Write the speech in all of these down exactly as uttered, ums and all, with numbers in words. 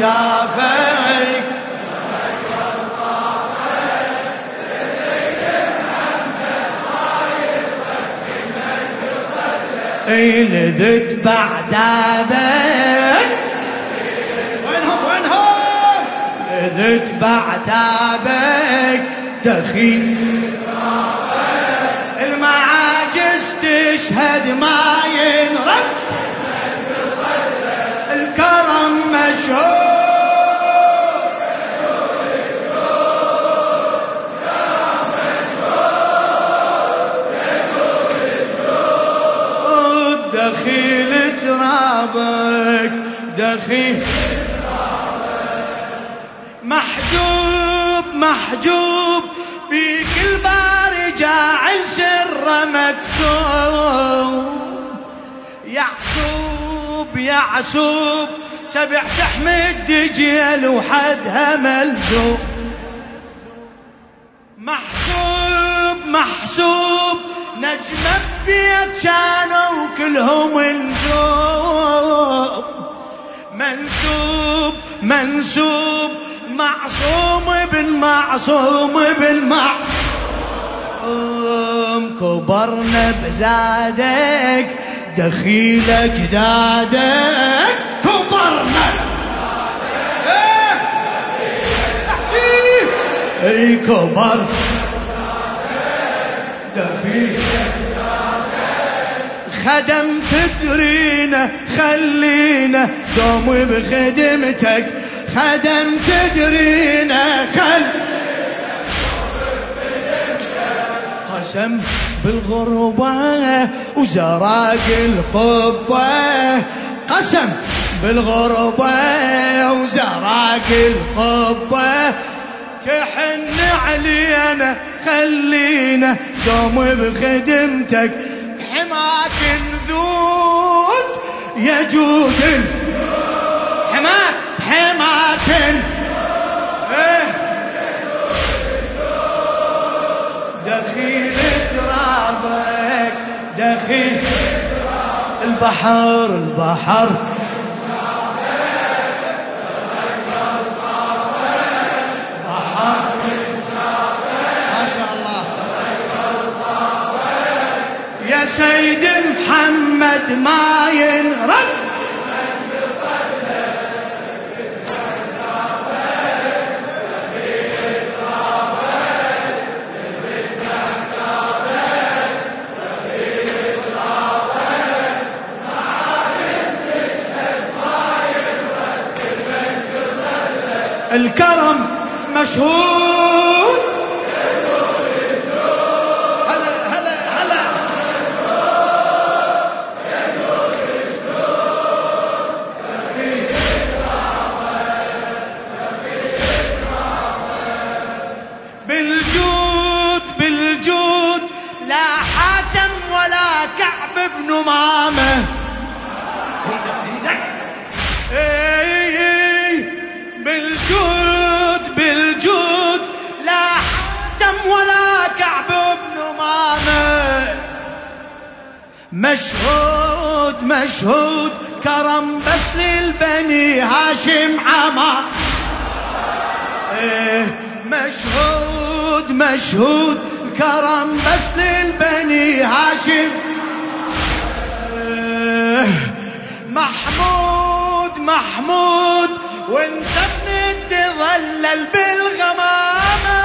كتافك اي لذت بعتابك وينهم وينهم لذت بعتابك دخيل المعاجز تشهد ما ينرد الكرم مشهور دخيل ترابك دخيل محجوب محجوب بيك الباري جاعل سر مكتوب يعصوب يعصوب سبع تحمد دجيل وحدها ملزوب محسوب محسوب نجمة بيت كانوا كلهم نجوم منسوب منسوب معصوم بن معصوم بن معصوم كبرنا بزادك دخيل اجدادك كبرنا اي كبر دخيل خدم تدرينا خلينا دوم بخدمتك خدم تدرينا خل قسم بالغربة وزراق القبة قسم بالغربة وزراق القبة تحن علينا خلينا دوم بخدمتك حماك نذود يجود حماك حماك ايه دخيل ترابك دخيل البحر البحر سيد محمد ما ينرد الكرم مشهود بالجود بالجود لا حاتم ولا كعب بن مامة بالجود بالجود لا حاتم ولا كعب بن مامة مشهود مشهود كرم بس للبني هاشم عمار مشهود مشهود كرم بس للبني هاشم محمود محمود وانت بنتظلل بالغمامة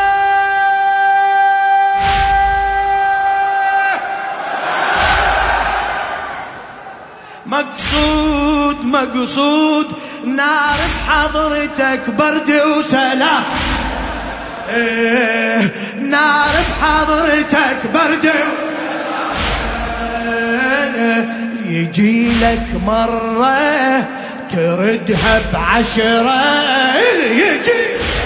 مقصود مقصود نار بحضرتك برد وسلام إيه نار بحضرتك برد إيه يجي لك مرة تردها بعشرة يجي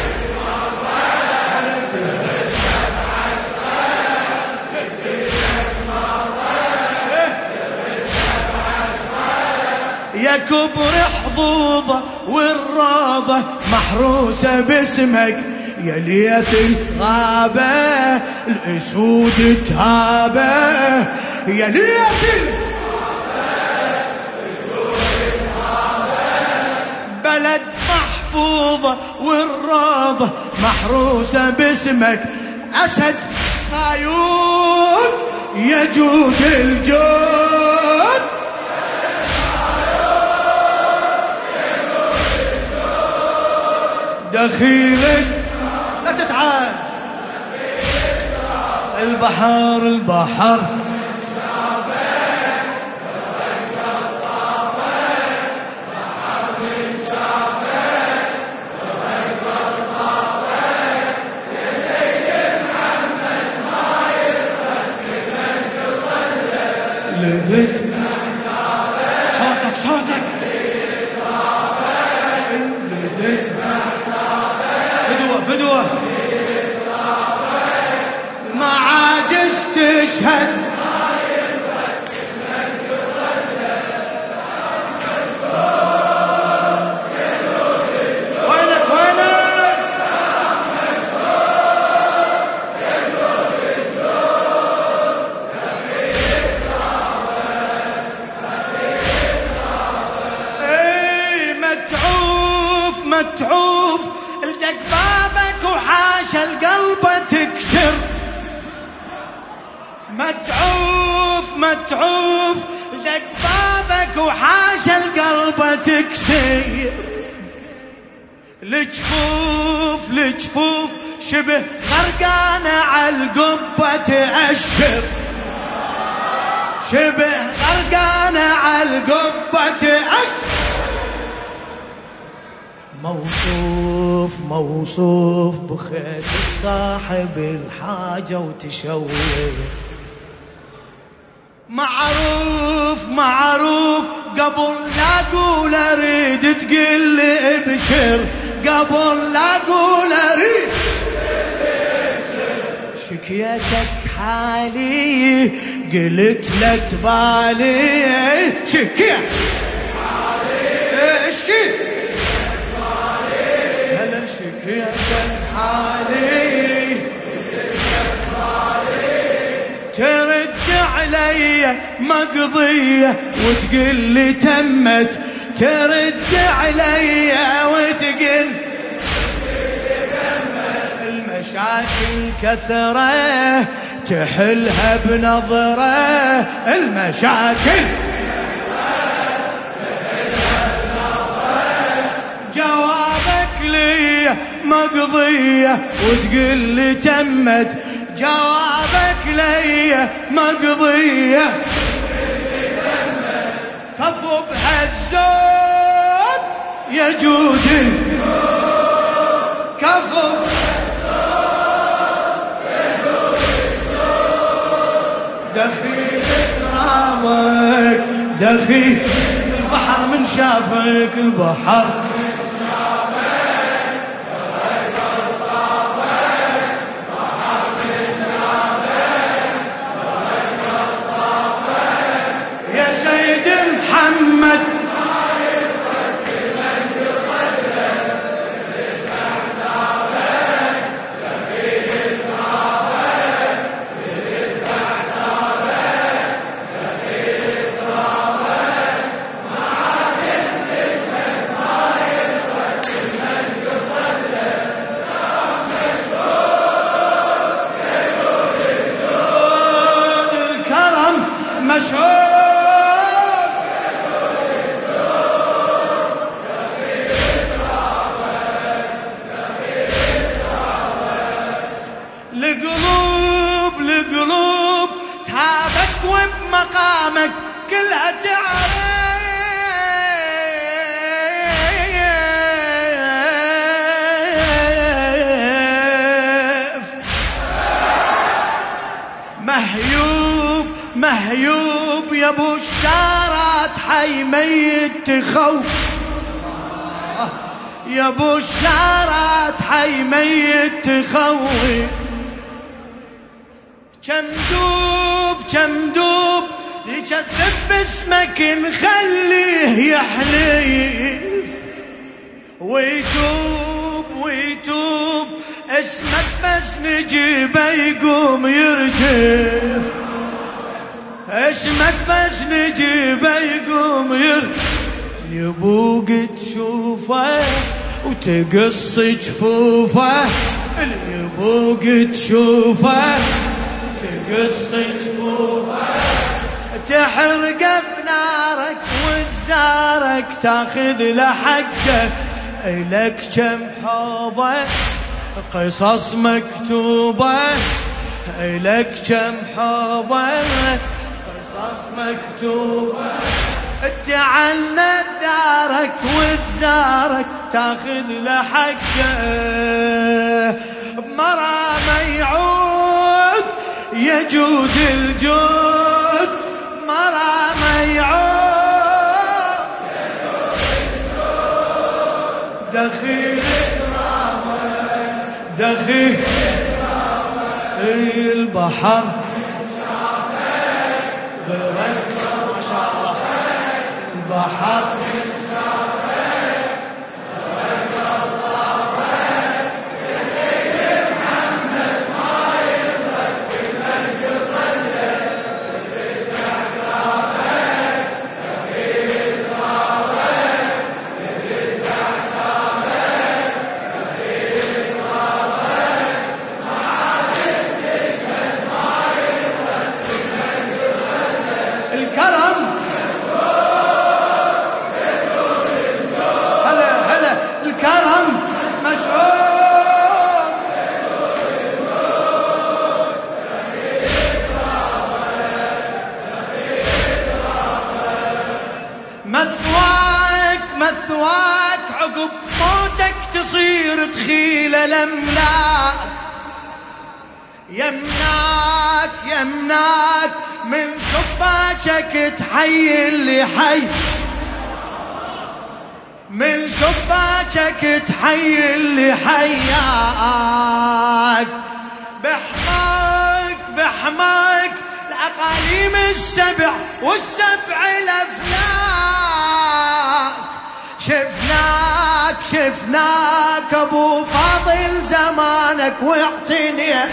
يا كبر حظوظة والروضة محروسة باسمك يا ليث الغابة الأسود تهابة يا ليث الغابة الأسود تهابة بلد محفوظة والراضة محروسة باسمك أسد صايود يجود الجود دخيلك لا تتعال البحر البحر لذت صوتك صوتك لذت فدوة فدوة ما عاجز تشهد وينك وينك اي متعوف متعوف لدق بابك وحاشا القلب تكسر متعوف متعوف لدق بابك وحاشا القلب تكسر الجفوف الجفوف شبه غرقانة عالقبة تأشر شبه غرقانة عالقبة تأشر موصوف موصوف بخيت الصاحب الحاجة وتشوه معروف معروف قبل لا اقول اريد تقل لي ابشر قبل لا اقول اريد شكيتك حالي قلت لا تبالي شكيت حالي اشكي هلا شكيتك حالي ترد علي مقضية وتقل لي تمت ترد علي وتقل المشاكل كثرة تحلها بنظرة المشاكل جوابك لي مقضية وتقل لي تمت جوابك لي مقضية كفو بهالزود يجود كفو دخيل كرامك دخيل البحر من شافك البحر محمد الكرم مشهور لقلوب لقلوب تهابك وبمقامك كلها تعرف مهيوب مهيوب يا ابو الشارات حي ميت تخوف يا ابو الشارات حي ميت تخوف كم دوب كم دوب يكذب باسمك نخليه يحلف ويتوب ويتوب اسمك بس نجيبه يقوم يرجف اسمك بس نجيبه يقوم يرجف يبوق تشوفه وتقص جفوفه اللي يبوق تشوفه، تقص جفوفه تحرق بنارك وزارك تاخذ لحقه. إلك كم حوضه قصص مكتوبة، إلك كم حوضه قصص مكتوبة. تعند دارك وزارك تاخذ لحقه. بمرامه يعود يجود الجود، مرامه يعود دخيل دخيل البحر غيرك ما شاء الله البحر مثواك مثواك عقب موتك تصير دخيل الأملاك. يمناك يمناك من شباكك تحيي اللي حي، من شباكك تحيي اللي حياك. بحماك بحماك الأقاليم السبع والسبع الأفلاك. شفناك شفناك أبو فاضل زمانك واعتنيك،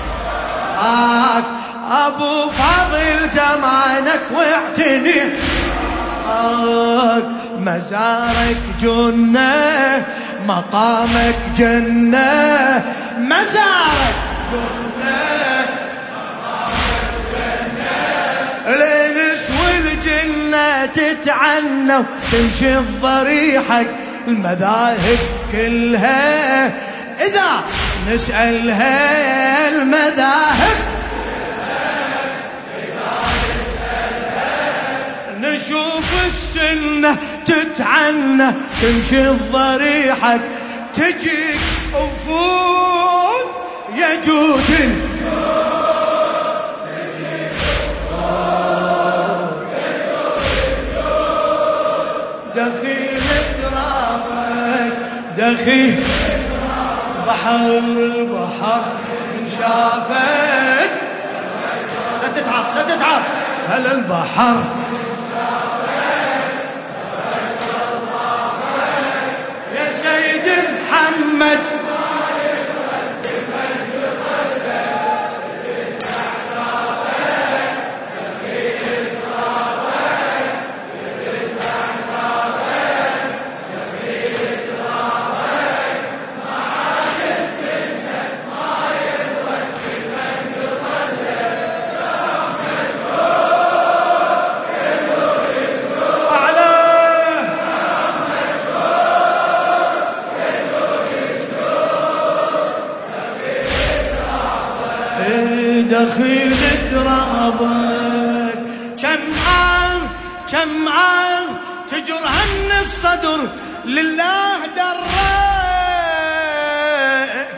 أبو فاضل زمانك واعتنيك. مزارك جنة مقامك جنة، مزارك جنة مقامك جنة. الانس والجنة تتعنى وتمشي ضريحك. المذاهب كلها إذا نسألها المذاهب نشوف السنة تتعنى تمشي ضريحك. تجيك وفود يجود دخيل ترابك دخيل بحر البحر من شافك. لا تتعب لا تتعب هلا البحر يا سيد محمد. دخيل ترابك شمعة شمعة تجرهن الصدر لله درك.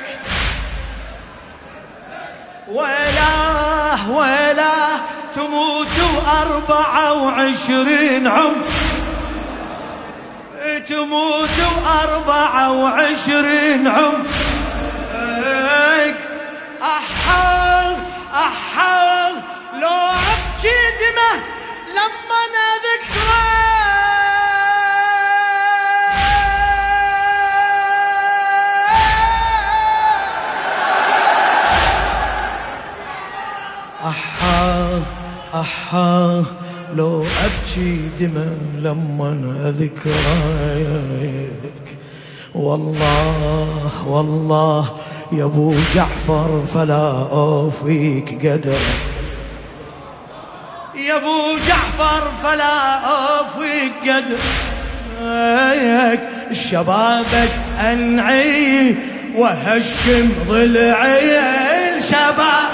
ولا ولا تموت وأربعة وعشرين عمر، تموت وأربعة وعشرين عمر. أحاض أحاض لو أبكي دمه لما نذكره. أحاض أحاض لو أبكي دمه لما أذكرك. والله والله يا ابو جعفر فلا اوفيك قدر، يا ابو جعفر فلا اوفيك قدر، شبابك انعي وهشم ضلعي، الشباب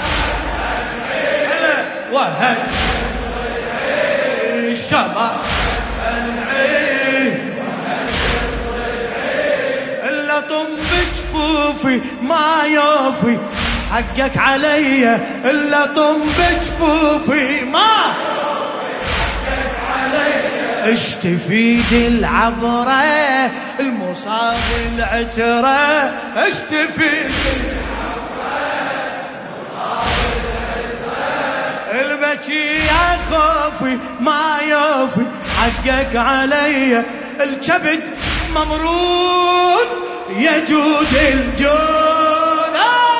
وهشم ضلعي، الشباب انعي وهشم ضلعي، الا طم بجفوفي ما يوفي حقك علي، الا طم بجفوفي ما حقك علي، اشتفيد العبرة المصاب العترة، اشتفيد العبرة المصاب العترة، البكي يا خوفي ما يوفي حقك علي، الكبد ممرود يجود الجود،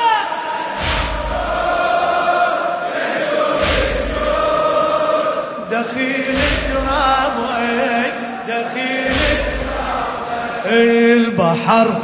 دخيل ترابك دخيل ترابك البحر،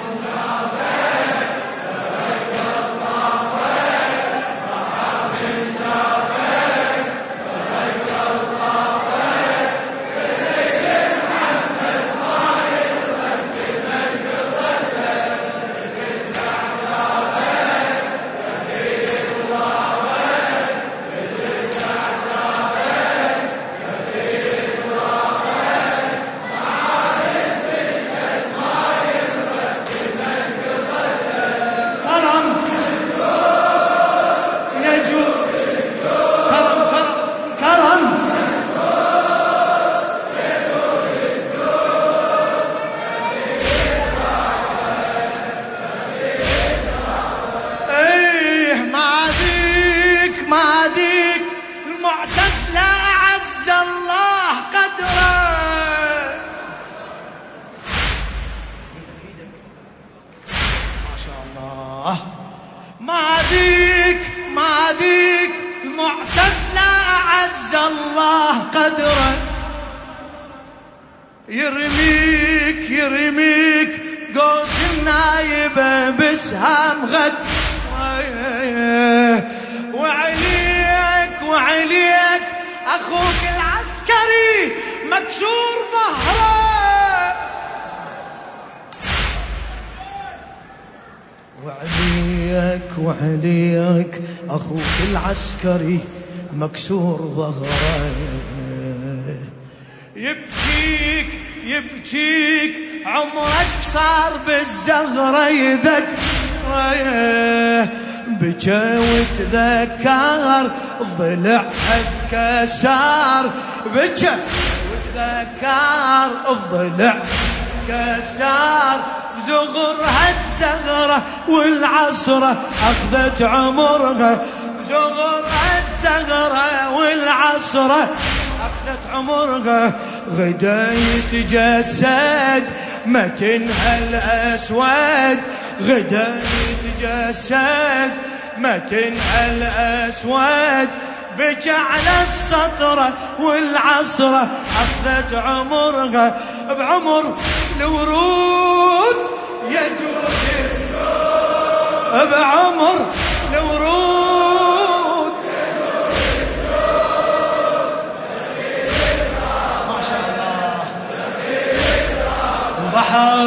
ما ذيك ما ذيك المعتزلة أعز الله قدره، يرميك يرميك قوس النايبة بسهام غد، وعليك وعليك أخوك العسكري مكسور ظهره، وعليك وعليك أخوك العسكري مكسور ظهره، يبكيك يبكيك عمرك صار بالزغرة يذكر، بكى وتذكر الضلع اتكسر، بكى وتذكر الضلع اتكسر، بزغرها الزغرة والعصرة أخذت عمرها، بزغرها الزغرة والعصرة أخذت عمرها، غدا يتجسد متنها الأسود، غدا يتجسد متنها الأسود، بكى على السطرة والعصرة أخذت عمرها، بعمر الورود يجود الجود، بعمر الورود ما شاء الله، البحر